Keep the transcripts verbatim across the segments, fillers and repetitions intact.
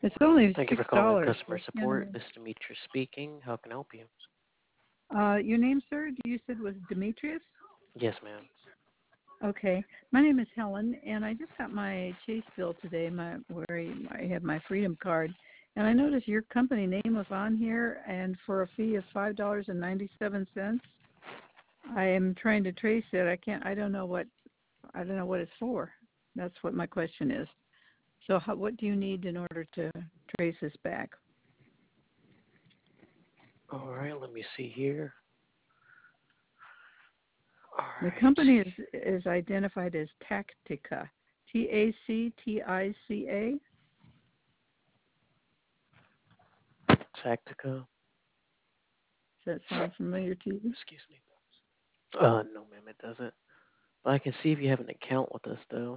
It's only Thank you for six calling dollars. customer What can support. This is Demetrius speaking. How can I help you? I? Uh, your name, sir? You said was Demetrius. Yes, ma'am. Okay. My name is Helen, and I just got my Chase bill today. My where I I have my Freedom card, and I noticed your company name was on here, and for a fee of five dollars and ninety-seven cents. I am trying to trace it. I can't. I don't know what. I don't know what it's for. That's what my question is. So, how, what do you need in order to trace this back? All right, let me see here. All The right. company is is identified as Tactica, T A C T I C A. Tactica. Does that sound familiar to you? Excuse me. Uh, no, ma'am, it doesn't. But I can see if you have an account with us, though.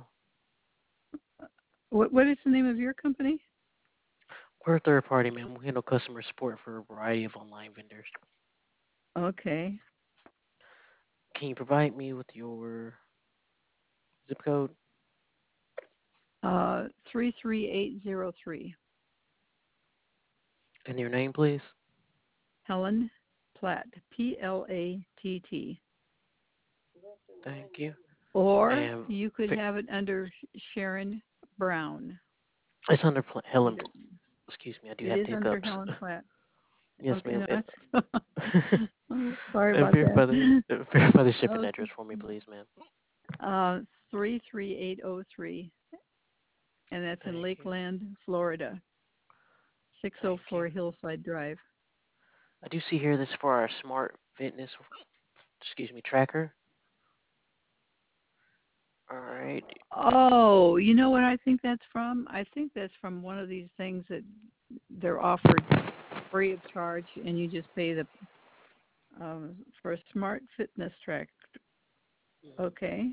What what is the name of your company? We're a third party, ma'am. We handle customer support for a variety of online vendors. Okay. Can you provide me with your zip code Uh, three three eight zero three. and your name, please? Helen Platt. P L A T T. Thank you. Or And you could fi- have it under Sharon Brown. it's under Pl- Helen. Either Excuse me, I do it have is the under hiccups. Helen Platt. Yes, Okay, ma'am. no, And, that's, oh, sorry and about verify the that. uh, verify the shipping address Okay. for me, please, ma'am. Uh, three three eight zero three, and that's in Thank you. Lakeland, Florida. Thank you. six oh four Hillside Drive. I do see here this for our smart fitness, excuse me, tracker. All right. Oh, you know what I think that's from? I think that's from one of these things that they're offered free of charge, and you just pay the um, for a smart fitness track. Okay.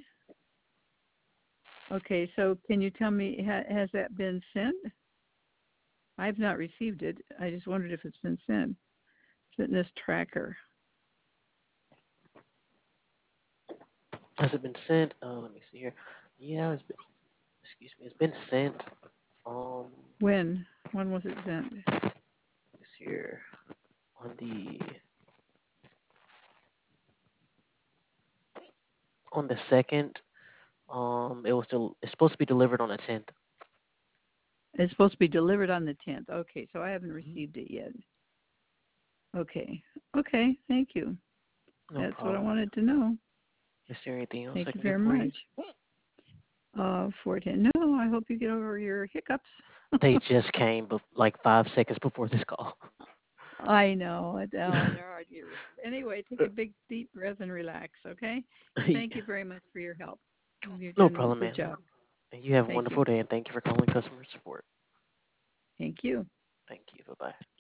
Okay. So, can you tell me ha- has that been sent? I've not received it. I just wondered if it's been sent. Fitness tracker. Has it been sent? Uh, let me see here. Yeah, it's been, excuse me, it's been sent. Um, When? When was it sent? this here on the on the second. Um, it was del- it's supposed to be delivered on the tenth. It's supposed to be delivered on the tenth. Okay, so I haven't Mm-hmm. received it yet. Okay. Okay, thank you. No That's what I problem, ma'am. wanted to know. Is there anything else I Thank you can do very for you? much. Uh, four ten. No, I hope you get over your hiccups. They just came bef- like five seconds before this call. I know. it- Oh, they're hard to get rid of. Anyway, take a big deep breath and relax, okay? Thank you very much for your help. You're No doing a problem, good ma'am. job. And you have a Thank you. wonderful day, and thank you for calling customer support. Thank you. Thank you. Bye bye.